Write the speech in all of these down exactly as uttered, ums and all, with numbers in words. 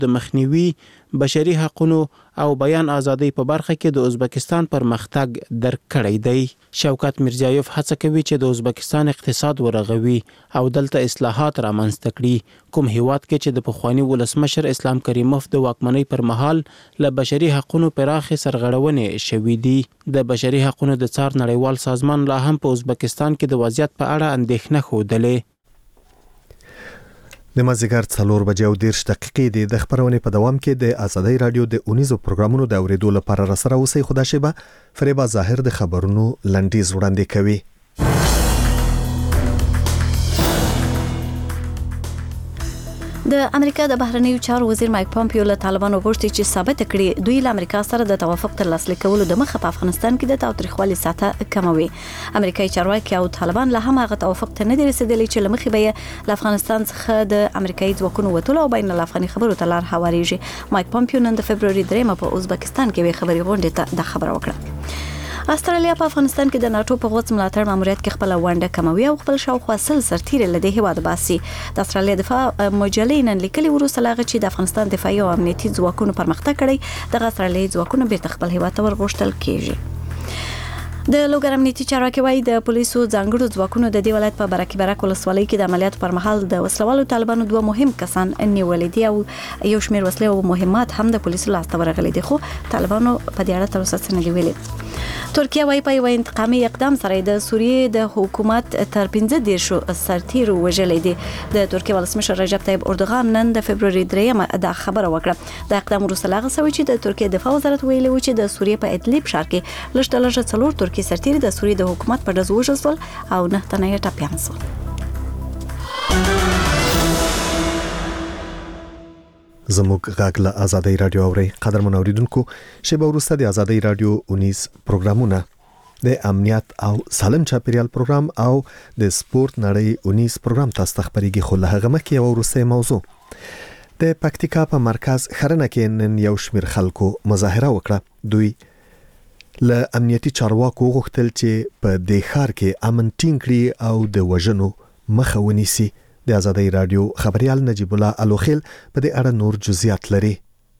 د مخنیوي، بشري حقوقو او بیان ازادۍ په برخه کې د ازبکستان پرمختګ درک کړی دی. شوکت میرزیایف هڅه کوي چې د ازبکستان اقتصاد ورغوي او دلته اصلاحات رامنځته کړي، کوم هیواد کې چې د پخوانی ولسمشر اسلام کریموف د واکمنۍ پر مهال له بشري حقوقو پراخې سرغړونې شوې دي. د بشري حقوقو د څار نړیوال سازمان لا هم په ازبکستان کې د وضعیت په اړه اندېښنه ښودلې. د مازیګر څلور بجې او دېرش دقیقې دي. د خبرونې په دوام کې د ازادۍ رادیو د اونیزو پروګرامونو د اورېدو لپاره راسره اوسئ. خدا شیبه فریبا ظاهر د خبرونو لنډیز وړاندې کوي. د امریکا د بهرنیو چارو وزیر مایک پامپیو له طالبانو غوښتي چې ثابت کړي دوی له امریکا سره د توافق تر لاسلیک کولو د مخه په افغانستان کې د تاوتریخوالي سطح کموي. امریکایي چارواکي او طالبان له هم هغه توافق ته نه دي رسیدلي چې له مخې به له افغانستان څخه د امریکایي ځواکونو وتلو او بین الافغاني خبرو ته لار هوارېږي. مایک پامپیو نن د فبروري دریمه په ازبکستان کې وی خبري غونډې ته د خبره وکړه. استرالیا په افغانستان کې د ناتو په غوڅ ملاتړ ماموریت کې خپل ونډه کموي او خپل شاوخوا سل سرتیري له دې هیواد باسي. د استرالیا دفاع مجلې نن لیکلي وروسته لاغه چې د افغانستان دفاعي او امنیتي ځواکونو پرمختګ کړی، د استرالیایي ځواکونو بیرته خپل هیواد ته ورغوښتل کیږي. د لوګر امنیتي چارواکي وايي د پولیسو ځانګړو ځواکونو د دې ولایت په برکې برک ولسوالۍ کې د عملیاتو پر مهال د وسلوالو طالبانو دوه مهم کسان نیولې دي او یو شمېر وسلې او مهمات هم د پولیسو لاسته ورغلي دي، خو طالبانو په دې اړه تر اوسه څه نه دي ویلي. ترکیه وايي په یو انتقامي اقدام سره د سوریې د حکومت تر پنځه دیرشو سرتیرو وژلې دي. د ترکیه ولسمشر رجب طیب اردوغان نن د فبروري دریمه دا خبره وکړه. د اقدام وروسته لاغه سوي چې د ترکیه دفاع وزارت ویلي و چې د سوریې په ادلب ښار کې لږ تر لږه څلور ترکي سرتیري د سوریې د حکومت په ډز وژل شول او نه تنه یې ټپیان شول. زموږ غږ له ازادۍ رادیو اوري. قدرمن اوریدونکو، شیبه وروسته د ازادۍ رادیو اونیز پروګرامونه، د امنیت او سالم چاپیریال پروګرام او د سپورت نړۍ اونیز پروګرام تاسو ته خبرېږي. خو له هغه مخکې یو وروستۍ موضوع. د پکتیکا په مرکز خرنه کې نن یو شمېر خلکو مظاهره وکړه. دوی له امنیتي چارواکو غوښتل چې په دې ښار کې امن ټینګ کړي او د وژنو مخه ونیسي. د ازادۍ رادیو خبريال نجیب الله الوخیل په دې اړه نور جزئیات لري.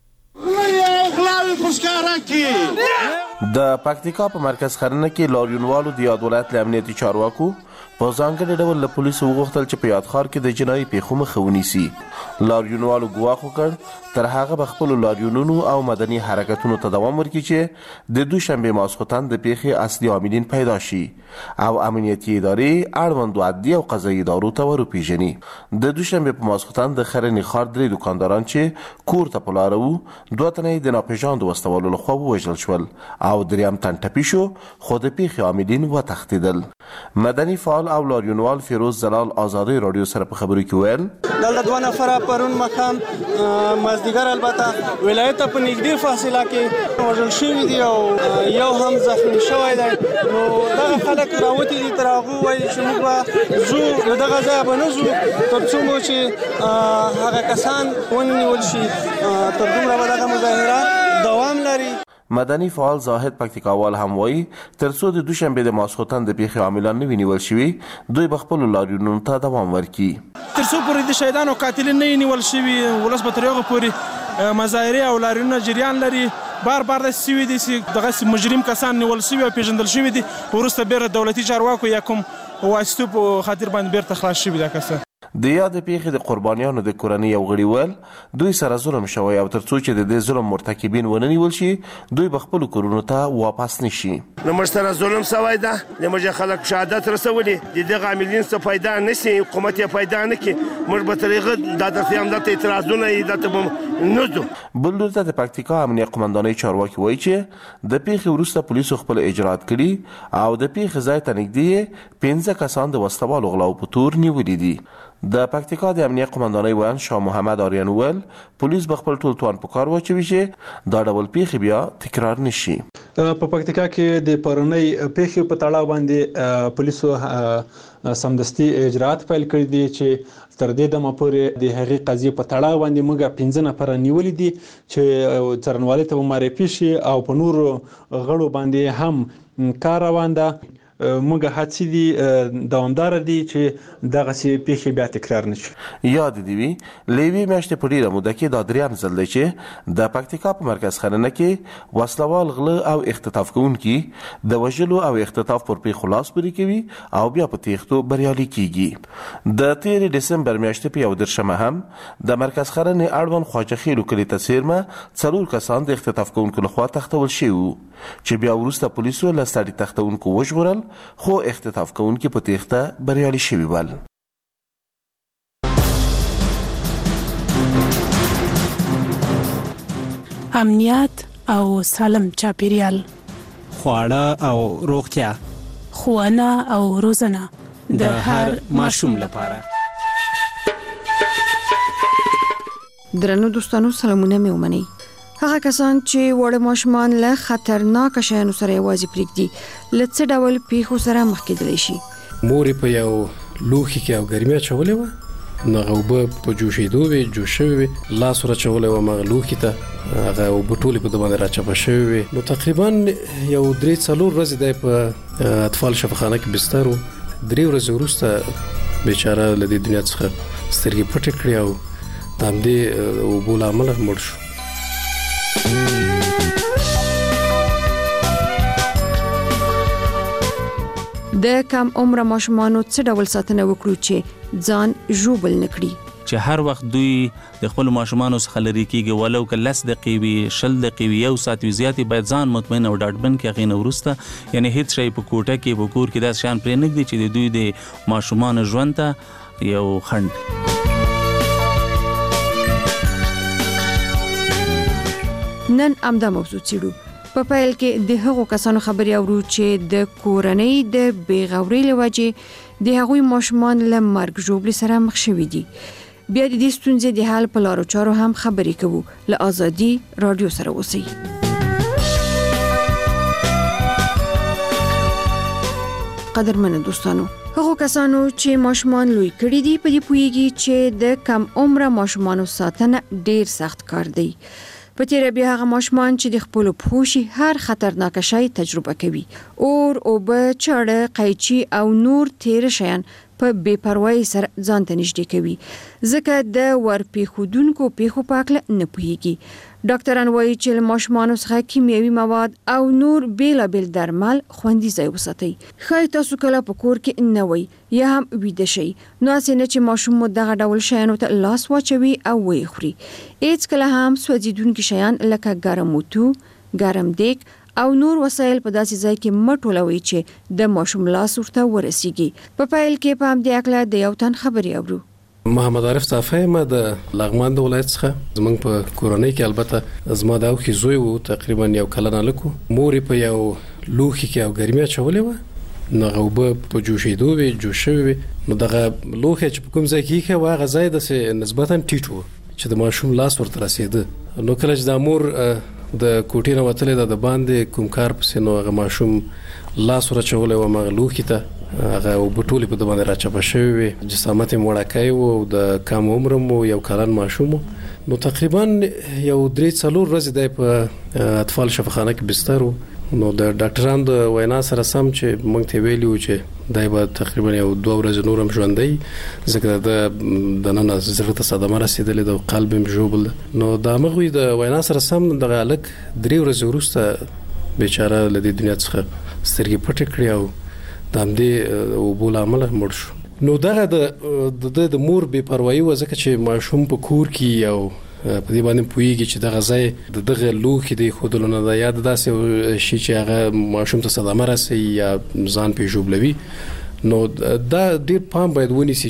د پکتیکا په مرکز خرنه کې لاریونوالو د یاد ولایت له امنیتي چارواکو په ځانګړي ډول له پولیسو وغوښتل چې په یاد ښار کې د جنایي پیښو مخه ونیسي. لاریونوالو ګواښ وکړ تر هغه به خپلو لاریونونو او مدني حرکتونو ته دوام ورکړي چې د دوشنبې ماسخوتن د پیښې اصلي عاملین پیدا شي او امنیتي ادارې اړوندو عدلي او قضایي ادارو ته وروپېژني. د دوشنبې په ماسخوتن د خرنې ښار درې دوکانداران چې کور ته په لاره وو، دوه تنه یې د ناپېژاندو وسلوالو لخوا ووژل شول او دریم تن ټپي شو، خو د پیښې عاملین وتښتېدل. مدني فعال او لاریونوال فیروز زلال ازادۍ رادیو سره په خبرو کې ویل دلته دوه نفره پرون مخام مازدیګر البته ولایت په نږدې فاصله کې وژل شوي دي او یو هم زخمی شوی دی. نو دغه خلک راوتي دي تر هغه وایي چې موږ به ځو له دغه ځایه به نه ځو تر څو مو چې هغه کسان ونیول شي، تر دومره به دغه مظاهره دوام لري. مدني فعال زاهد پکتیکاوال هم وایي تر څو د دوشنبې د ماسخوتن د پیښې عاملان نه وي نیول شوي، دوی به خپلو لاریونونو ته دوام ورکړي. تر څو پورې د شهیدانو قاتلین نه نیول شوي، ولس به تر هغه پورې مظاهرې او لاریونونه جریان لري. بار بار داسې شوي دي چې دغسې مجرم کسان نیول شوي او پېژندل شوي دي، وروسته بیرته دولتي چارواکو یا کوم واسطو په خاطر باندې بیرته خلاص شوي دا کسان. د یاد پیښې د قربانیانو د کورنۍ یو غړي ویل دوی سره ظلم شوی او تر څو چې د دې ظلم مرتکبین ونه نیول شي، دوی به خپلو کورونو ته واپس نشي. نو موږ سره ظلم شوی ده، د موږ خلک شهادت رسولي د دغه عاملین څه پیدا نشي، حکومت یې پیدا نه کړي، موږ به تر هغه دا درته هم دلته اعتراضونه یې دلته به نه ځو. بل لور ته د پکتیکا امنیه قمندانۍ چارواکي وایي چې د پیښې وروسته پولیسو خپل اجرات کړي او د پیښې ځای ته نږدې پنځه کسان د وسلوالو غلاو په تور نیولي دي. د پکتیکا د امنیه قمندانۍ ویان شاه محمد آریان ویل پولیس به خپل ټول توان په کار واچوي چې دا ډول پیښې بیا تکرار نشي. په پکتیکا کې د پرونی پیښې په تړاو باندې پولیسو سمدستي اجرات پیل کړي دي چې تر دې دمه پورې د هغې قضیې په تړاو باندې موږ پنځه نفره نیولي دي چې څارنوالۍ ته معرفي شي او په نورو غړو باندې هم کار روان ده. موږ هڅې دي دوامدار دي چې دغه سي پیښې بیا تکرار نشي. یاد دی وی لیوی میاشتې په ډیره موده کې دا دریم ځل دی چې د پکتیکا په مرکز خانه کې وسلوال غله او اختطاف کوونکي د وژلو او اختطاف پر پیښو خلاص پرې کوي او بیا په تیښتو بریالي کیږي. د تیر دسمبر میاشتې په یو درشمه هم د مرکز خانه اړوند خواجه خیلو کلی ته څیرمه څلور کسان د اختطاف کوونکو لخوا تښتول شوي وو چې بیا وروسته پولیسو له سړي تښتونکو وژغورل خو اختطاف کوونکي په تیښته بریالي شوي ول. امنیت او سالم چاپیریال، خواړه او روغتیا، ښوونه او روزنه د هر ماشوم لپاره. درنو دوستانو سلامونه مې ومنئ. هغه کسان چې وړ ماشومان له خطرناک شیانو سره یوازې پرېږدي له څه ډول پیښو سره مخ کېدلی شي. مور په یو لوښي کې او ګرمي اچولې وه، هغه اوبه په جوشېدو وې، جوش شوې وې، لاس ور اچولی وم هغه لوښي ته، هغه اوبه ټولې په ده باندې راچپه شوې وې. نو تقریبا یو درې څلور ورځې دی په اطفال شفاخانه کې بستر و. درې ورځې وروسته بیچاره له دې دنیا څخه سترګې پټې کړې او د همدې اوبو له امله مړ شو. د کم عمره ماشومانو څه ډول ساتنه وکړو چې ځان ژوبل نکړي؟ چې هر وخت دوی د خپل ماشومانو څخه لري کېږي، ولو که لس دقیقې وي، شل دقیقې وي، یو ساعت وي، زیاتې باید ځان مطمئن او ډاډمن کړي. هغې نه وروسته یعنې هېڅ شی په کوټه کې په کور کې داسې شیان پرې نږدي چې د دوی د ماشومانو ژوند ته یو خنډ. نن همدا موضوع څېړو. په پیل کې د هغو کسانو خبرې اورو چې د کورنۍ د بېغورۍ له وجې د هغوی ماشومان له مرګ ژوبلې سره مخ شوي دي. بیا د دې ستونزې د حل په لارو چارو هم خبرې کوو. له آزادي رادیو سره اوسئ. قدرمنو دوستانو، هغو کسانو چې ماشومان لوی کړي دي په دې پوهیږي چې د کم عمره ماشومانو ساتنه ډیر سخت کار دی. په تیره بیا هغه ماشومان چې د خپلو پښو هر خطرناک شی تجربه کوي. اور، اوبه، چاړه، قیچي او نور تیر شیان په بې پروایۍ سره ځان ته نږدې کوي ځکه د ورپېښودونکو پیښو په هکله نه پوهیږي. ډاکټران وایي چې له ماشومانو څخه کیمیاوي مواد او نور بیلابیل درمل خوندي ځای وساتئ. ښایي تاسو کله په کور کې نه وئ یا هم ویده شئ، نو هسې نه چې ماشوم مو دغه ډول شیانو ته لاس واچوي او ویې خوري. هېڅکله هم سوځېدونکي شیان لکه ګرم اوتو، ګرم دیګ او نور وسایل په داسې ځای کې مه ټولوئ چې د ماشوم لاس ورته ورسیږي. په پیل کې په همدې هکله د یو تن خبرې اورو. محمد عارف صافی ما د لغمان د ولایت څخه. زمونږ په کورنۍ کې البته زما د اوښې زوی و، تقریبا یو کلن هلک و. مور یې په یو لوښي کې او ګرمي اچولې وه، نو هغه اوبه په جوشېدو وې، جوش شوې وې. نو دغه لوښی چې په کوم ځای کې ایښی و هغه ځای داسې نسبتا ټیټ و چې د ماشوم لاس ورته رسېده. نو کله چې دا مور د کوټې نه وتلې ده د باندې کوم کار پسې، نو هغه ماشوم لاس ور اچولی وم هغه لوښي ته، هغه اوبه ټولې په ده باندې راچپه شوې وې. جسامت یې وړکی و او د کم عمره مو یو کلن ماشوم و. نو تقریبا یو درې څلور ورځې دی په اطفال شفاخانه کې بستر و. نو د ډاکټرانو د وینا سره سم چې موږ ته ویلي و چې دی به تقریبا یو دوه ورځې نور هم ژوندی، ځکه د دننه زړه ته صدمه رسېدلې ده او قلب یې ژوبل ده. نو د همغوی د وینا سره سم دغه هلک درې ورځې وروسته بیچاره له دې دنیا څخه سترګې پټې کړې او د همدې اوبو له امله مړ شو. نو دغه د د مور بې پروایي وه، ځکه چې ماشوم په کور کې یو په دې باندې پوهیږي چې دغه ځای د دغه لوښي د ایښودلو نه ده، یا د داسې شي چې هغه ماشوم ته صدمه رسوي یا ځان پرې ژوبلوي. نو دا ډېر پام باید ونیسي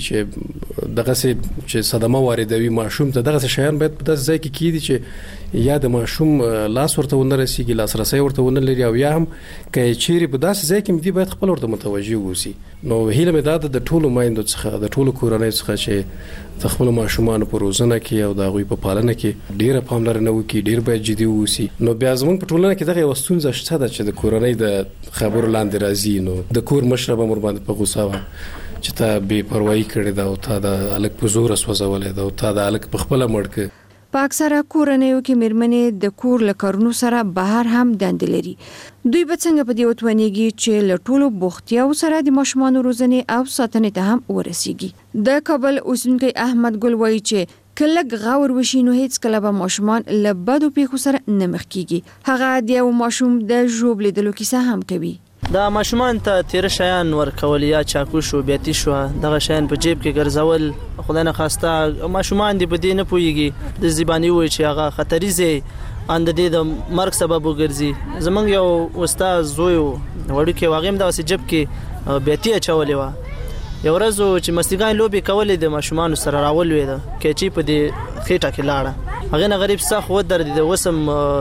چې دغسې چې صدمه واردوي ماشوم ته، دغسې شیان باید په داسې ځای کې کېږدي چې یا د ماشوم لاس ورته ونه رسیږي، لاسرسی ورته ونه لري، او یا هم که یې چیرې په داسې ځای کې دي باید خپل ورته متوجه واوسي. نو هیله مې دا ده د ټولو میندو څخه، د ټولو کورنیو څخه چې د خپلو ماشومانو په روزنه کې او د هغوی په پالنه کې ډېره پاملرنه وکړي، ډېر باید جدي واوسي. نو بیا زموږ په ټولنه کې دغه یوه ستونزه شته ده چې د کورنۍ د خبرو لاندې راځي. نو د کور مشره به مور باندې په غوسه وه چې تا بې پروایي کړې ده او تا د هلک په زوره سوځولی ده او تا د هلک په خپله مړ کړ. په اکثره کورنیو کې میرمنې د کور له کارونو سره بهر هم دندې لري. دوی به څنګه په دې وتوانیږي چې له ټولو بوختیاو سره د ماشومانو روزنې او ساتنې ته هم ورسیږي. د کابل اوسیدونکی احمد ګل وایي چې کله غاور وشي نو هیڅ کله به ماشومان له بدو پیښو سره نه مخ کیږي. هغه د یو ماشوم د ژوب لیدلو کیسه هم کوي. دا ماشومان ته تیر شیان ورکول یا چاکو شو بیاتی شو دغه شیان په جیب کې ګرځول خدای نه خواسته ماشومان دی په دې نه پويږي د زبانی وای چې هغه خطرې زی اند دې د مرګ سبب وګرځي. زمونږ یو استاد زوی وړو کې واغیم د جیب کې بیاتی اچولې و. یو ورځ چې مستګان لوبي کولې د ماشومان سره راول وې ده کې چې په دې خېټه کې لاړه هغه نه غریب سخت و درد د وسم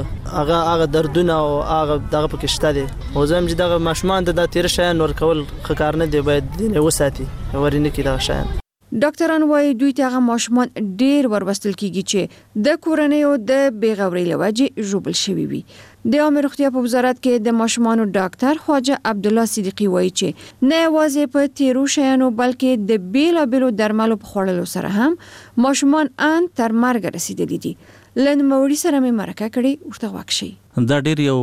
هغه هغه دردونه او هغه دغه پکې شته دي او زم چې دغه ماشومان د تیر شیان ور کول خکار نه دی باید نه وساتي ورینه کې دا شیان. ډاکټران وايي دوی ته هغه ماشومان ډیر وربستل کیږي چې د کورنیو د بیغوري لوجې ژوبل شوی وي. د عامه روغتیا په وزارت کې د ماشومانو ډاکټر خواجه عبد الله صدیقی وايي چې نه یوازې په تیرو شیانو بلکې د بیلابیلو درملو په خوړلو سره هم ماشومان ان تر مرګ رسیدلي دي. لن موري سره مې مرکه کړي ورته واکشي. دا ډیر یو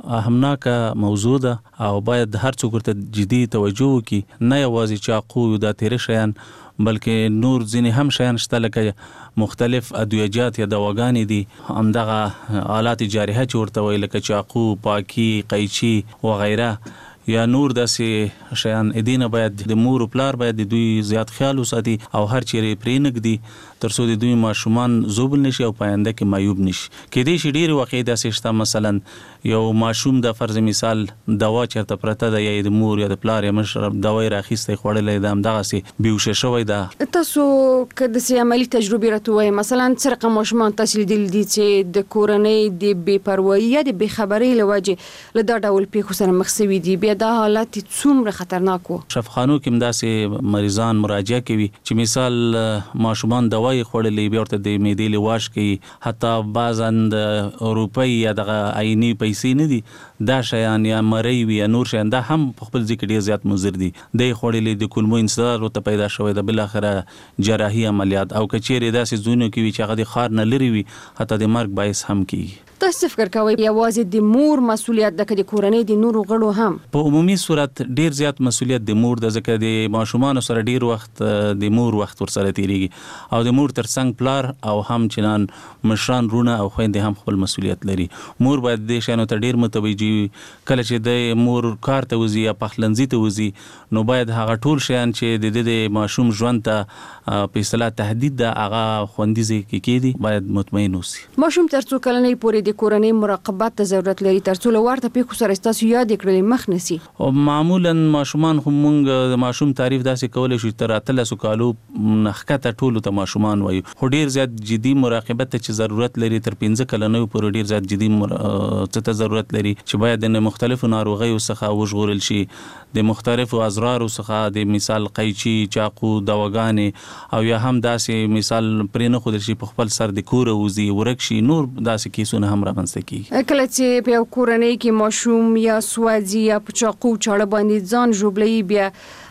اهمناکه موضوع ده او باید هر څوک ورته جدي توجه وکړي. نه یوازې چاقو د تیر شیان بلکې نور ځینې هم شیان شته لکه مختلف ادویجات یا دواګانې دي همدغه آلات جارحه چې ورته وایي لکه چاقو، پاکی، قیچي وغیره یا نور داسې شیان. ادینه باید د مور او پلار باید د دوی زیات خیال وساتي او هر چیرې پرې نږدي ترڅو د دوی ماشومان زوبل نشي او پاینده کې معیوب نشي. کېدای شي ډېر واقع داسې شته مثلا یو ماشوم د فرض مثال دوا چرته پرته ده یا د مور یا د پلار یا مشر دوايي راخیسته خوړلې ده همدغه سي بیوشه شوی ده. تاسو کله چې عملی تجربه راټوي مثلا څرقه ماشومان تاسو لیدل دي چې د کورنۍ د بے پروايي یا د بے خبرۍ لوجه له دا ډول پیښو سره مخ شوي دي بیا دا حالت څومره خطرناک وو. شفاخانو کې مداسې مریضان مراجعه کوي چې مثال ماشومان دوايي خوړلې بیا ورته د معدې لواش کوي حتی بعضن د روپۍ یا د عیني پیسې نه دي دا شیان یا مری وي یا نور شیان دا هم په خپل ځکه ډیر زیات مضر دي. د خوړلې د کولمو انسداد ورته پیدا شوی د بل اخره جراحي عملیات او کچېره داسې زونه کوي چې هغه د خار نه لري وي حتی د مرګ باعث هم کیږي. تاسو فکر کوئ یوازې د مور مسولیت د کډي کورنۍ د نورو غړو هم په عمومي صورت ډیر زیات مسولیت د مور د ځکه د ماشومان سره ډیر وخت د مور وخت ور سره تیریږي او د مور ترڅنګ پلار او هم چنان مشران رونه او خويندې هم خپل مسولیت لري. مور باید د شانو ته ډیر متوجي کله چې د مور کار ته وزي یا پخلنځي ته وزي نو باید هغه ټول شیان چې د د ماشوم ژوند ته په اصطلاح تهدید د هغه خوندیزي کې کېدي باید مطمئن اوسي. ماشوم ترڅو کلنې پورې د کورنۍ مراقبت ته ضرورت لري ترڅو ورته پیښو سره تاسو یاد کړئ مخ نسی. او معمولا ماشومان هم مونږ د ماشوم تعریف داسې کولای شو تر اتلسو کالو نخکته ټولو ته ماشومان وایو خو ډیر زیات جدي مراقبت ته چې ضرورت لري تر پنځه کلنې پورې ډیر زیات جدي ته ضرورت لري چې باید د مختلفو ناروغیو څخه وژغورل شي د مختلفو اضرارو څخه د مثال قیچي چاقو دواګانې او یا هم داسې مثال پرې نه خودل شي په خپل سر د کور وزي ورکشي نور داسې کیسونه هم راغونډه کیږي. کله چې په کورنۍ کې ماشوم یا سوځي یا په چاقو چاړه باندې ځان ژوبلې بیا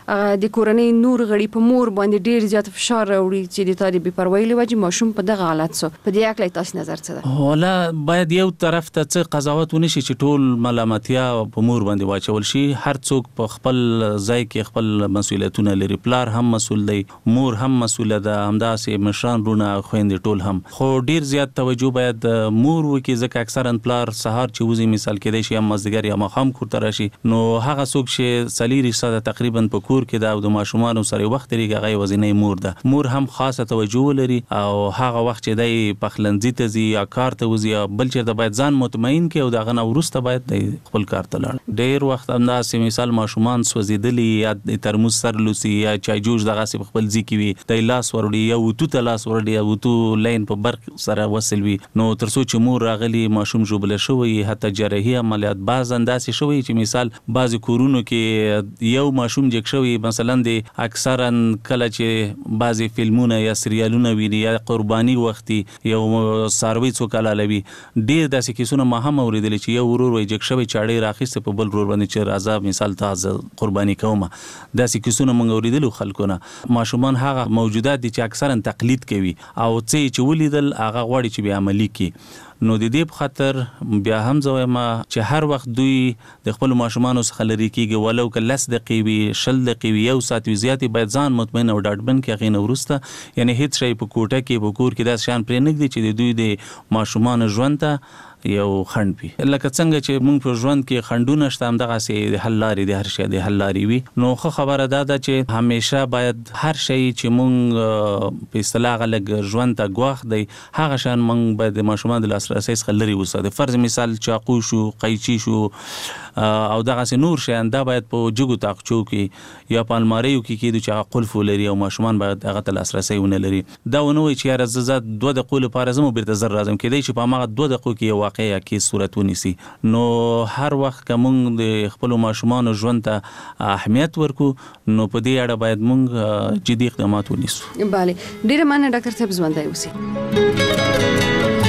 د کورنۍ نور غړي په مور باندې ډیر زیات فشار راوړي چې د تاري بي پروايي لوجه ماشوم په دغه حالت سو په دې اکلې تاسو نظر څه ده؟ ولا باید یو طرف ته څه قضاوت ونشي چې ټول ملامتیا په مور باندې واچول شي. هر څوک په خپل ځای کې خپل مسولیتونه لري. پلار هم مسول دی مور هم مسوله ده همداسې مشران رونه خويندې ټول هم خو ډیر زیات توجه باید مور وکي ځکه اکثرا پلار سهار چې وزي مثال کې دی شي هم مزدګر یا مخام کورته راشي نو هغه څوک چې سلیری ساده تقریبا په کور کې دا د ماشومان سره وخت لري هغه وزنه مور ده. مور هم خاصه توجه لري او هغه وخت چې دی پخلنځي ته زی یا کار ته وزي بل چیرته باید ځان مطمئن کې او دغه نو ورسته باید خپل کار ته لاړ. ډیر وخت انداز مثال ماشومان سوځیدلی یا د ترموز سر لوسی یا چای جوش دغه سي خپل ځي کې وي د لاس وروړي یا وتو ته لاس وروړي یا وتو لاین په برق سره وصل وي نو ترڅو چې مور راغلي ماشوم جوبل شوی حتی جراحي عملیات باز انداز شوی چې مثال بعض کورونو کې یو ماشوم جک شوی شوی مثلا د اکثرا کله چې بعضی فلمونه یا سریالونه ویني یا قرباني وختي یو ساروي څوک لالوي ډیر داسې کیسونه ما هم اوریدل چې یو ورور وي جګ شوی چاړې راخیسته په بل ورور باندې چې راځه مثال تاسو قرباني کوم داسې کیسونه موږ اوریدل خلکونه ماشومان هغه موجودات دي چې اکثرا تقلید کوي او څه چې ولیدل هغه غواړي چې به عملي کړي نو د دې په خاطر بیا هم زویم چې هر وخت دوی د خپل ماشومان څخه لري کیږي ولو که لس دقیقې وي شل دقیقې وي یو ساعت وي زیاتې باید ځان مطمئن او ډاډمن کې هغې نه وروسته یعنی هیڅ شی په کوټه کې په کور کې داسې شیان پرې نه ږدي چې د دوی د ماشومانو ژوند ته یو خنډ وي لکه څنګه چې موږ په ژوند کې خنډونه شته همدغسې د حل لارې د هر شی د حل لارې وي نو ښه خبره دا ده چې همیشه باید هر شی چې موږ په اصطلاح هغه لږ ژوند ته ګواښ دی هغه شیان موږ باید د ماشومانو د لاسرسۍ څخه لرې وساتو فرض مثال چاقو شو قیچي شو او دغسې نور شیان دا باید په جګو تاقچو کې یا په الماریو کې کېدو چې هغه قلف ولري او ماشومان باید هغه ته لاسرسی ونه لري دا ونه وایي چې یاره زه زه دوه دقیقو لپاره ځم او بیرته زر راځم کېدای شي په هماغه دوه دقیقو کې یو واقع یا کې صورت ونیسي نو هر وخت که موږ د خپلو ماشومانو ژوند ته اهمیت ورکو نو په دې اړه باید موږ جدي اقدامات ونیسو. بله ډېره مننه ډاکټر صاحب ژوندی اوسئ.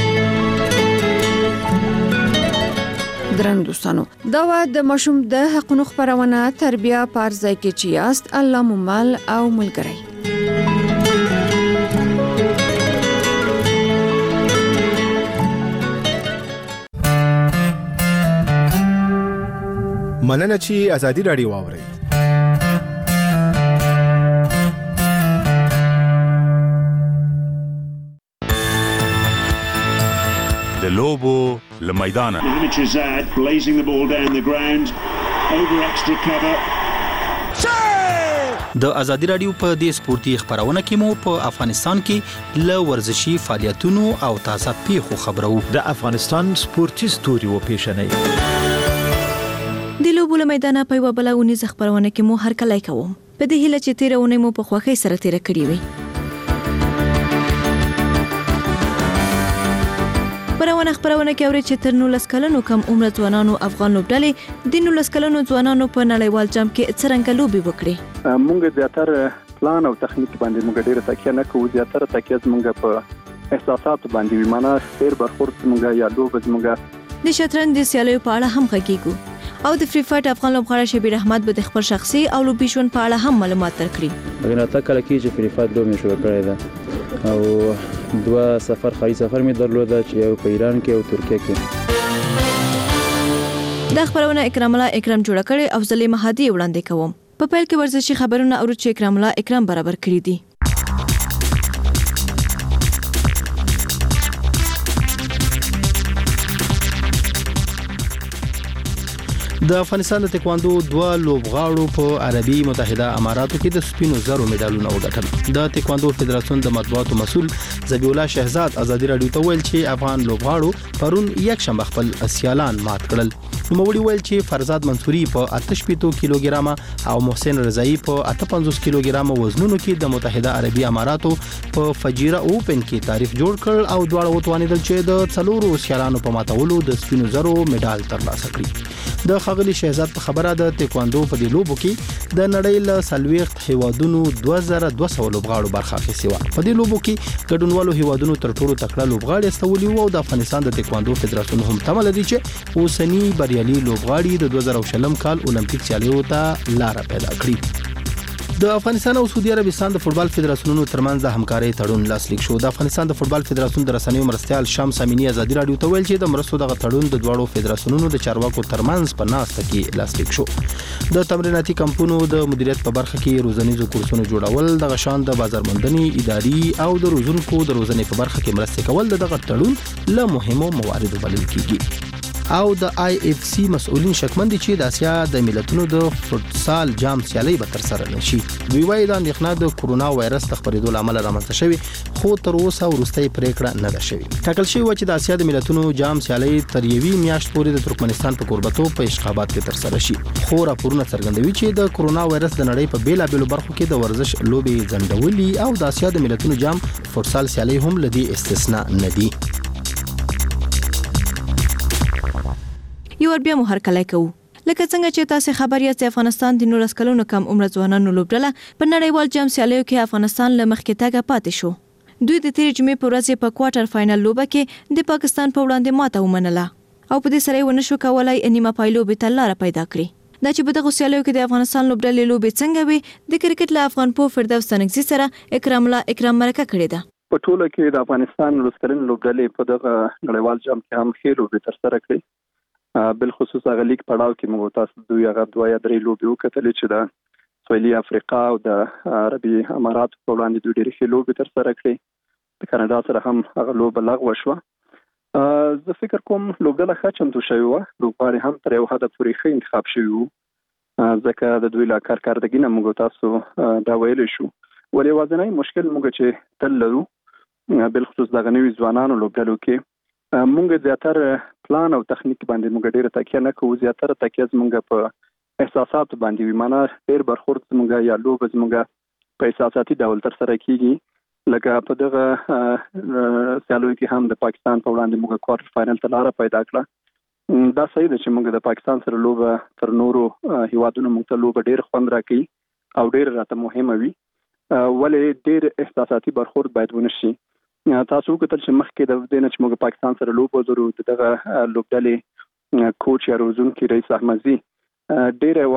درن دوستانو دا و د ماشوم د حقونو خبرونه تربیه پر ځای کې چې یاست الله مو مل او ملګری. مننه چې ازادي رادیو واوري. د لوبو لمیدانه د ازادي رادیو په دې سپورتي خبرونه کې مو په افغانستان کې ل ورزشي فعالیتونو او تازه پیښو خبرو د افغانستان سپورتي ستوري و پیښنې د لوبو لمیدانه په یو بل ونیز خبرونه کې مو هر کله کوم په دې هیله چې تیرونه مو په خوخي سره تیر کړی وي. پرونه خبرونه کې اوري چې تر نولس کلنو کم عمر ځوانانو افغان لوبډلې د نولس کلنو ځوانانو په نړیوال جام کې څرنګه لوبي وکړي. مونږ زیاتره پلان او تخنیک باندې مونږ ډیره تکیه نه کوو زیاتره تکیه مونږ په احساسات باندې وي معنا ډیر برخورد مونږ یا لوب مونږ د شطرنج د سیالیو په اړه هم غږیږو او د فری فایټ افغان لوبغاړی شبیر احمد به د خپل شخصي او لوبي ژوند په اړه هم معلومات ورکړي. بګناته کله کې چې فری فایټ لوب شروع کړی دا او دوه سفر خاري سفر می درلود چې یو په ایران کې او ترکیه کې. دا خبرونه اکرام الله اکرام جوړ کړي او زلي مهدي وړاندې کوم. په پیل کې ورزشي خبرونه اورو چې اکرام الله اکرام برابر کړی دي. د افغانستان د تکواندو دوه لوبغاړو په عربي متحده اماراتو کې د سپینو زرو مډالونه وګټل. د تکواندو فدراسیون د مطبوعاتو مسول ذبیح الله شهزاد ازادي رادیو ته ویل چې افغان لوبغاړو پرون یک شنبه خپل سیالان مات کړل. نوموړي ویل چې فرزاد منصوري په اته شپږ کیلوګرامه او محسن رضایی په اته پنځوس کیلوګرامه وزنونو کې د متحده عربي اماراتو په فجیره اوپن کې تاریخ جوړ کړ او دواړه وتوانیدل چې د څلورو سیالانو په ماتولو د سپینو زرو مډال ترلاسه کړي. د خغلی شهزاد په خبره د تکواندو په دی لوبو کې د نړۍ له سلويخت هیوادونو دوه زره دوه سوه لوبغاړو برخه اخیستې و. په دی لوبو کې ګډونوالو هیوادونو تر ټولو تکړه لوبغاړي استولي وو او د افغانستان د تکواندو فدراسیون هم تمه لري چې اوسنی بریالي لوبغاړي د دوه زره شلم کال اولمپیک سیالیو ته لار پیدا کړي. د افغانستان او سعودي عربستان د فوتبال فدراسیونونو ترمنځ د همکارۍ تړون لاسلیک شو. د افغانستان د فوتبال فدراسیون د رسنیو مرستيال شمس امینی ازادي رادیو ته ویل چې د مرستو دغه تړون د دوړو فدراسیونونو د چارواکو ترمنځ په ناسته کې لاسلیک شو. د تمریناتي کمپونو د مدیریت په برخه کې روزنیزو کورسونو جوړول، د غشان د بازارموندنې اداري او د روزونکو د روزنې په برخه کې مرسته کول د دغه تړون له مهمو مواردو بلل کیږي. او د آی اف سی مسؤلین شکمن دي چې د اسیا د ملتونو د فوتسال جام سیالي به تر سره نشي. دوی وايي د اندېښنه د کورونا وایرس د خپرېدو لامل رامنځته شوی، خو تر اوسه وروستۍ پریکړه نه ده شوې. ټاکل شوی و چې د اسیا د ملتونو جام سیالي تر یوې میاشت پورې د ترکمنستان په کوربتوب په اشخابات کې تر سره شي. خو راپورونه څرګندوي چې د کورونا وایرس د نړۍ په بیلابېلو برخو کې د ورزش لوبې ځنډولي او د اسیا د ملتونو جام فوتسال سیالي هم لدی استثناء نه دي. یو بیا مو هر کله کوو لکه څنګه چې تاسو خبر یاست افغانستان د نولس کلونو کم عمر ځوانانو لوبډله په نړیوال جام سیالیو کې افغانستان له مخکې تګه پاتې شو. دوی د تیر جمعې په ورځ په کوارټر فائنل لوبه کې د پاکستان په وړاندې ماته ومنله او په دې سره یې ونه شو کولای نیمه پای لوبې ته لاره پیدا کړي. دا چې په دغه سیالیو کې د افغانستان لوبډلې لوبې څنګه وي د کرکټ له افغان پوه فردوس تنګزي سره اکرام الله اکرام مرکه کړې ده. په ټوله کې د افغانستان لوبډلې لوبډلې په دغه نړیوال جام کې هم ښې لوبې ترسره کړې. بل خصوص هغه لیګ پړاو کې موږ تاسو دوی هغه دوه یا درې لوبې وکړلې چې د سویلي افریقا او د عربي اماراتو په وړاندې دوی ډېرې ښې لوبې ترسره کړې. د کاناډا سره هم هغه لوبه لغوه شوه. زه فکر کوم لوبډله ښه چمتو شوې وه. لوبغاړي هم تر یو حده پورې ښه انتخاب شوي وو ځکه د دوی له کارکردګي نه موږ تاسو دا ویلی شو. ولې یوازینی مشکل موږ چې تل لرو بالخصوص دغه نوي ځوانانو لوبډلو کې موږ زیاتره پلان او تخنیک باندې موږ ډېره تکیه نه کوو. زیاتره تکیه زموږ په احساساتو باندې وي. معنا ډېر برخورد زموږ یا لوبه زموږ په احساساتي ډول ترسره کیږي. لکه په دغه سیالیو کې هم د پاکستان په وړاندې موږ کوارټر فائنل ته لاره پیدا کړه. دا صحیح ده چې موږ د پاکستان سره لوبه تر نورو هیوادونو موږ ته لوبه ډېر خوند راکوي او ډېر راته مهمه وي. ولې ډېر احساساتي برخورد باید ونه شي. تاسو وکتل چې مخکې د دې نه چې موږ پاکستان سره لوبه وزرو دغه لوبډلې کوچ یا روزونکي رئیس احمدزي ډېر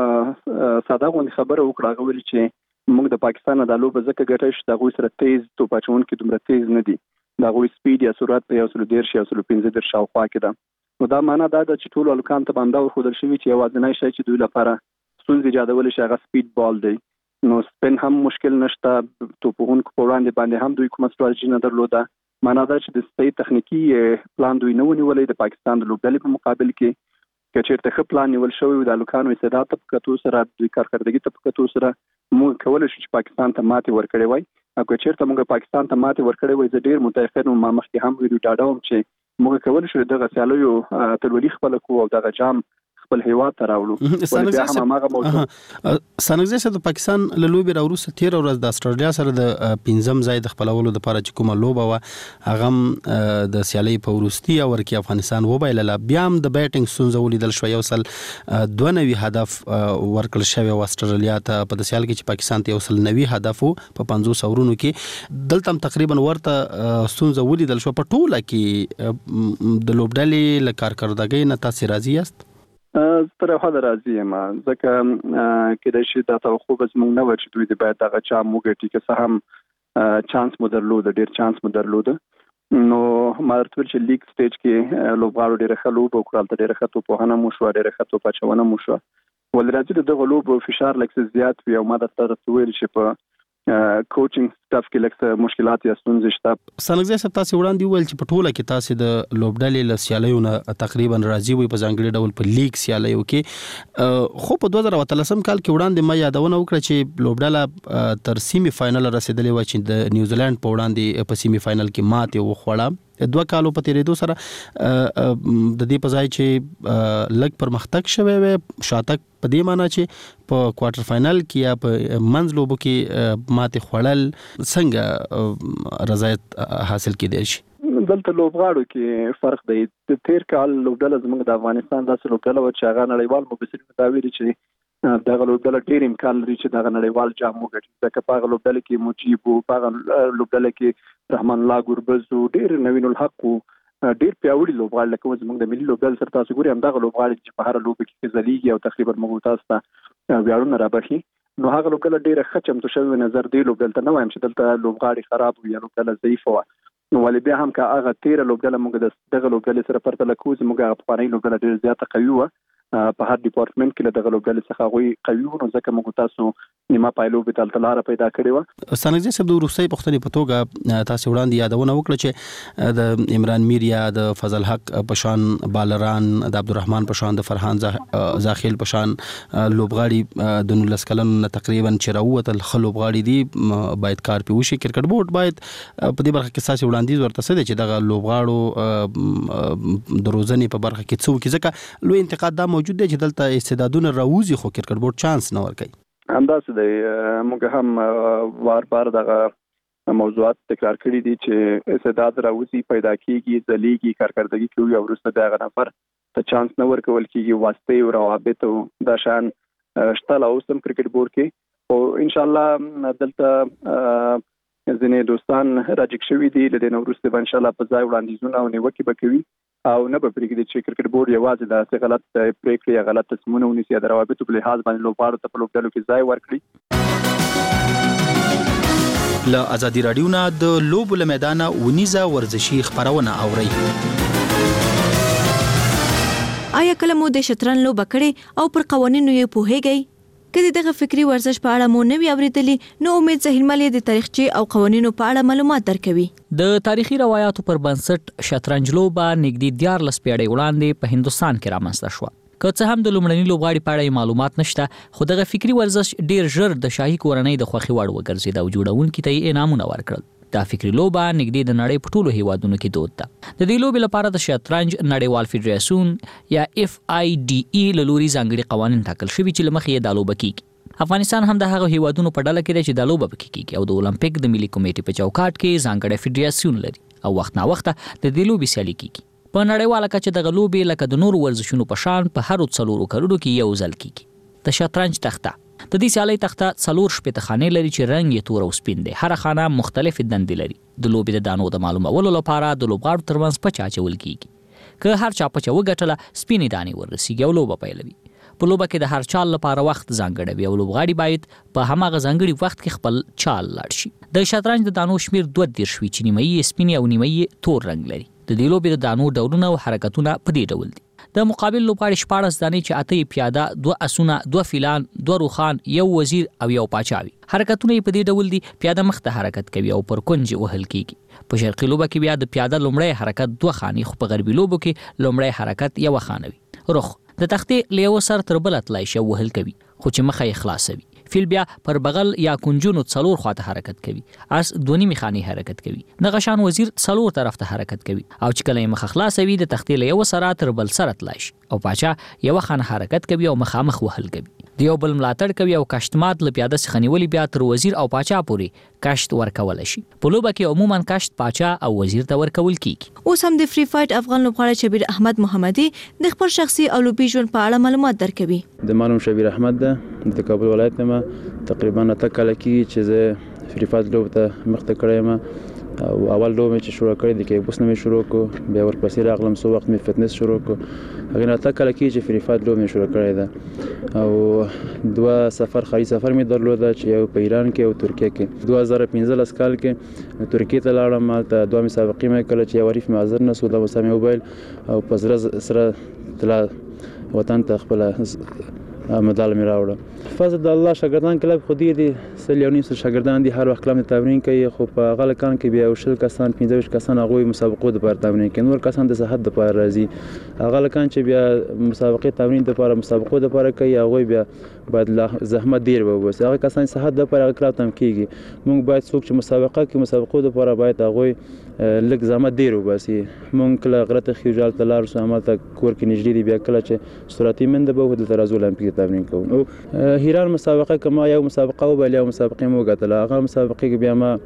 ساده غونډه خبره وکړه. هغه ویل چې موږ د پاکستان د لوبه ځکه ګټه شي د غوي سره تیز توپ اچونکي دومره تیز نه دي. د غوي سپیډ یا سرعت په یو سل ډیر شي یو سل پنځه در شاوخوا کې ده. نو دا معنا دا ده چې ټول الکان ته باندې ورخدل شوی چې یوازینی شی چې دوی لپاره ستونزې ایجادول شي هغه سپیډ بال دی. نو سپین هم مشکل نشته. توپونکو په وړاندې باندې هم دوی کومه ستراتیژي نه درلوده. معنا دا چې د صحیح تخنیکی پلان دوی نه ونیولې د پاکستان د لوبډلې په مقابل کې. که چېرته ښه پلان نیول شوی د الکانو استعداد ته په کتو سره دوی کارکردګي ته په کتو سره موږ کولی شو چې پاکستان ته ماتې ورکړې وای. او که چېرته موږ پاکستان ته ماتې ورکړې وای زه ډېر متأخر وم. ما مخکې هم ویډیو ډاډه وم چې موږ کولی شو دغه سیالیو اتلولي خپله کړو او دغه جام خپل هیواد ته راوړو. سانګزي سره د پاکستان له لوبې راوروسته تیر ورځ د استرالیا سره د پنځم ځای د خپلولو لپاره چې کومه لوبه وه هغه د سیالي په وروستي اور کې افغانستان وبایلله. بیا هم د بیټینګ ستونزه ولیدل شوه. یو سل دوه نوي هدف ورکړل شوی و استرالیا ته په د سیال کې چې پاکستان ته یو سل نوي هدف په پنځوس اورونو کې. دلته هم تقریبا ورته ستونزه ولیدل شو. په ټوله کې د لوبډلې له کارکردګۍ نه تاسو راضي یاست؟ تر یو حده راضي یم ځکه کېدای شي دا توقع به زموږ نه وه چې دوی د باید دغه جام وګټي. که څه هم چانس مو درلوده ډېر چانس مو درلوده. نو ما درته ویل چې لیګ سټیج کې لوبغاړو ډېره ښه لوبه وکړه. هلته ډېره ښه توپوهنه مو شوه ډېره ښه توپ اچونه مو شوه. ولې راځي د دغه لوبو فشار لږ څه زیات وي او ما درته ویل چې په کوچینګ سټاف کې لکه مشکلات یا ستونزې شته. سانګزي صاحب تاسو وړاندې ویل چې په ټوله کې تاسو د لوبډلې له سیالیو نه تقریبا راضي وي په ځانګړي ډول په لیګ سیالیو کې. خو په دوه زره اتلسم کال کې وړاندې ما یادونه وکړه چې لوبډله تر سیمي فائنل رسیدلې و چې د نیوزیلند په وړاندې په سیمي فائنل کې ماتې وخوړه. دوه کالو په تیریدو سره د دې په ځای چې لږ پرمختګ شوی وي شاتګ په دې معنی چې په کوارټر فائنل کې یا په منځ لوبو کې ماتې خوړل څنګه رضایت حاصل کېدای شي؟ دلته لوبغاړو کې فرق دی. د تیر کال لوبډله زموږ د افغانستان داسې لوبډله وه چې هغه نړیوال مبصرین دا ویلي چې دغه لوبډله ډېر امکان لري چې دغه نړیوال جام وګټي. ځکه په هغه لوبډله کې مجیب وو، په هغه لوبډله کې رحمان الله ګربز وو، ډېر نوین الحق وو، ډېر پیاوړي لوبغاړي لکه زموږ د ملي لوبډلې سره تاسو ګورئ همدغه لوبغاړي چې په هره لوبه کې ځلیږي او تقریبا موږ تاسو ته ویاړونه رابخي. نو هغه لوبډله ډېره ښه چمتو شوې نظر دی. لوبډلې ته نه وایم چې دلته لوبغاړي خراب وي یا لوبډله ضعیفه وه. نو ولې بیا هم که هغه تیره لوبډله موږ د دغه لوبډلې سره پرتله کوو زموږ هغه پخوانۍ لوبډله ډېره زیاته قوي وه. په هر ډپارټمنټ کې له دغه لوبډلې څخه هغوی قوي وو. نو ځکه موږ تاسو نیمه پای لوبې ته هلته لاره پیدا کړې وه. سانګزي صاحب د وروستۍ پوښتنې په توګه تاسو وړاندې یادونه وکړه چې د عمران میر یا د فضل حق په شان بالران، د عبدالرحمن په شان، د فرحان زاخیل په شان لوبغاړي د نولس کلن تقریبا چې راووتل ښه لوبغاړي دي باید کار پې وشي. کرکټ بورډ باید په دې برخه کې ستاسو وړاندیز ورته څه دی چې دغه لوبغاړو د روزنې په برخه کې څه وکړي؟ ځکه لوی انتقاد دا موجود دی چې دلته استعدادونه راوځي خو کرکټ بورډ چانس نه ورکوي. همداسې دی. موږ هم وار بار دغه موضوعات تکرار کړي دي چې استعداد راوځي، پیدا کیږي، ځلیږي، کارکردګي کوي او وروسته د هغه نفر ته چانس نه ورکول کیږي واسطه او روابط او د شان شته لا اوسم کرکټ بورډ کې او ان شاء الله دلته ځینې دوستان راجک شوي دي له دې نه وروسته به ان شاء الله په ځای وړاندیزونه او نیوکې به کوي او نه به پرېږدي چې کرکټ بورډ یوازې داسې غلط پرېکړې یا غلط تصمیمونه ونیسي د روابطو په لحاظ باندې لوبغاړو ته په لوبډلو کې ځای ورکړي. له ازادي راډیو نه د لوبو له میدانه ونیزه ورزشي خبرونه اورئ. آیا کله مو د شطرنج لوبه کړې او پر قوانینو یې پوهیږئ؟ کله دغه فکری ورزش په اړه مو نوې اوریدلې نو امید زهیرملې د تاریخچې او قوانینو په اړه معلومات درکوي. د تاریخي روایتو پر بنسټ شطرنج لوبه نږدې دیارلس پیړۍ وړاندې په هندستان کې رامنځته شوه. که څه هم د لومړني لوبغاړي په اړه معلومات نشته، خو دغه فکری ورزش ډیر ژر د شاهي کورنۍ د خوښۍ وړ وګرځید او جوړونکي ته یې انعامونه ورکړل. دا فکری لوبه نږدې د نړۍ په ټولو هیوادونو کې دود ده. د دې لوبې لپاره د شطرنج نړیوال فدراسیون یا اف آی ډي ای له لوري ځانګړي قوانین ټاکل شوي چې له مخې یې دا لوبه کیږي. افغانستان هم د هغه هیوادونو په ډله کې دی چې دا لوبه پکې کیږي او د اولمپیک د ملي کمیټې په چوکاټ کې ځانګړی فدراسیون لري او وخت نا وخت د دې لوبې سیالي کیږي. په نړیواله کچه دغه لوبې لکه د نورو ورزشونو په شان په هرو څلورو کلونو کې یو ځل کیږي. د شطرنج تخته د دې سیالۍ تخته څلور شپېته خانې لري چې رنګ یې تور او سپین دی. هر خانه مختلفې دندې لري. د لوبې د دانو د معلومولو لپاره د لوبغاړو ترمنځ پچه اچول کیږي. که هر چا پچه وګټله سپینې دانې وررسیږي او لوبه پیلوي. په لوبه کې د هر چال لپاره وخت ځانګړی وي او لوبغاړي باید په هماغه ځانګړي وخت کې خپل چال لاړ شي. د شطرنج د دانو شمیر دوه دېرش وي چې نیمه یې سپینې او نیمه یې تور رنګ لري. د دې لوبې د دانو ډولونه او حرکتونه په دې ډول دي. د مقابل لوبغاړي شپاړس دانې چې اته یې پیاده، دوه اسونه، دوه فیلان، دوه روخان، یو وزیر او یو پاچا وي. حرکتونه یې په دې ډول دي: پیاده مخ ته حرکت کوي او پر کونج وهل کیږي. په شرقي لوبه کې بیا د پیاده لومړی حرکت دوه خانې، خو په غربي لوبو کې لومړی حرکت یو خانه وي. رخ د تختې له یو سر تر بل تلای شي وهل کوي، خو چې مخه یې خلاصوي. فیل بیا پر بغل یا کنجونو څلور خواته حرکت کوي. اس دوه نیمه خانې حرکت کوي. دغه شان وزیر څلور طرف ته حرکت کوي او چې کله یې مخه خلاصوي د تختې له یو سره تر بل سره تلای شي او پاچا یو خانه حرکت کوي او مخامخ وهل کوي. د یو بل ملاتړ کوي او کشتمات له پیاده څخه نیولې بیا تر وزیر او پاچا پورې کشت ورکول شي. په لوبه کې عموما کشت پاچا او وزیر ته ورکول کیږي. اوس هم د فری فایټ افغان لوبغاړی شبیر احمد محمدي د خپل شخصي او لوبي ژوند په اړه معلومات درکوي. د مانوم شبیر احمد ده د کابل ولایت نه تقریبا اته کال کې چې زه فری فایټ لوب ته مخته کړم او اول لوب چې شروع کړی د کې بوس نه شروع کو بیا ورپسې راغلم سو وخت می فټنس شروع کو هغه نه اته کال کې چې فری فایټ لوب می شروع کړی ده او دوه سفر خاري سفر می درلود چې یو په ایران کې او ترکیه کې دوه هزار پنځلس کال کې ترکیه ته لاړم مالته دوه مسابقې مې کړې چې وریف می حاضر نه سو د وسامي موبایل او پزره سره تلا وطن ته خپل مدال می راوړه. فضل د الله شاګردان کلب خو دي دي سلیونی سره شاګردان دي هر وخت کلام تمرین کوي خو په غل کان کې بیا وشل کسان پنځه ویشت کسان هغه مسابقو د پر تمرین کوي نور کسان د صحت د پر راځي هغه کان چې بیا مسابقې تمرین د پر مسابقو د پر کوي هغه بیا باید زحمت ډیر وبس هغه کسان صحت د پر هغه کلام تم کیږي موږ باید څوک چې مسابقه کې مسابقو د پر باید هغه لږ زحمت ډیر وباسي موږ کله غرته خیجال تلار سو عمل ته کور کې نږدې دی بیا کله چې سوراتي منده به د ترازو اولمپیک تمرین کوو هیران مسابقه کما یو مسابقه او بل یو مسابقه مو غتله هغه مسابقه کې بیا ما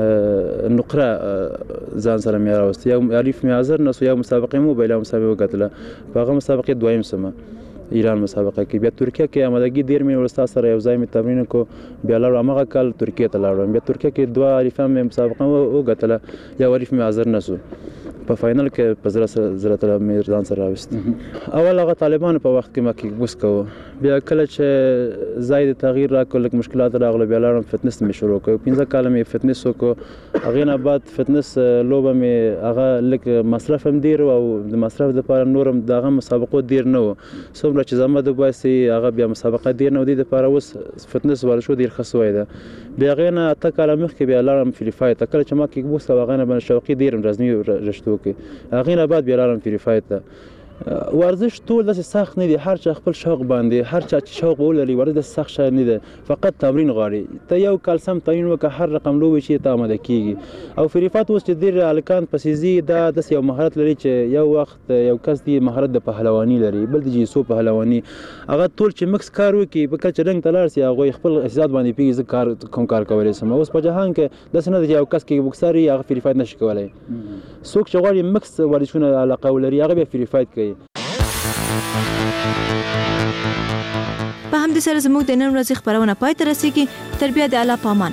نقره ځان سره مې راوستي یو الف مې حاضر نو یو مسابقه مو بل یو مسابقه غتله په هغه مسابقه دویم سمه ایران مسابقه کې بیا ترکیه کې آمادګي ډیر مې ورستا سره یو ځای مې تمرین کو بیا لاړم هغه کال ترکیه ته لاړم بیا ترکیه کې دوه الف مې مسابقه او غتله یو الف مې حاضر نسو په فائنل کې په زړه زړه تر مې ځان سره راوست اول هغه طالبان په وخت کې ما کې بوس کو بیا کله چې زائد تغییر راکول لک مشکلات راغله بیا لاړم فټنس مې شروع کړ پنځه کال مې فټنس وکړ هغه نه بعد فټنس لوبه مې هغه لک مصرف هم ډیر او د مصرف لپاره نورم دغه مسابقو ډیر نه و څومره چې زما د باسي هغه بیا مسابقه ډیر نه ودی د لپاره وس فټنس ورشو ډیر خسوي ده بیا هغه نه اته کال مخکې بیا لاړم فری فایټ کله چې ما کې بوس هغه نه بن شوقي ډیر رزمي رښتو هغه نه بعد بیا لاړم فری فایټ ته ورزش ټول داسې سخت نه دی هر چا خپل شوق باندې هر چا چې شوق ولري ورزش سخت شي نه دی فقط تمرین غواړي ته یو کال سم تمرین وکړه هر رقم لوبي شي ته آماده کیږي او فری فایټ اوس چې ډیر الکان پسیزي دا د یو مهارت لري چې یو وخت یو کس دی مهارت د پهلواني لري بل د جیسو پهلواني هغه ټول چې مکس کار وکي په کچ رنگ تلار سي هغه خپل احساس باندې پیږي کار کوم کار کوي سم اوس په جهان کې د سند یو کس کې بوکسري هغه فری فایټ نشي کولای څوک چې غواړي مکس ورزشونه علاقه ولري هغه به فری فایټ کوي په همدې سره زموږ د نن ورځې خبرونه پای ته رسیږي. تر بیا د الله پامان.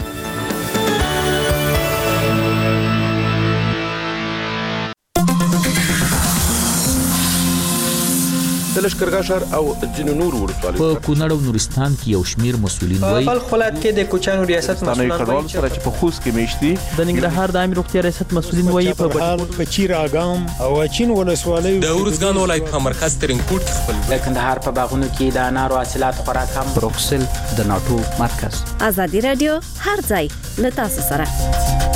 د لشکرګاه شهر او ځینو نورو ولسوالیو په کونړ او نورستان کې یو شمیر مسولین وایي په بلخ ولایت کې د کوچانو ریاست مسولین وایي سره چې په خوست کې میشتي د ننګرهار د عامه روغتیا ریاست مسولین وایي په په چیر اګام او چین ولسوالیو د اورزګان ولایت په مرکز ترنګوټ خپل د کندهار په باغونو کې د انارو حاصلات خوراک هم بروکسل د ناتو مرکز. ازادي رادیو هر ځای له تاسو سره.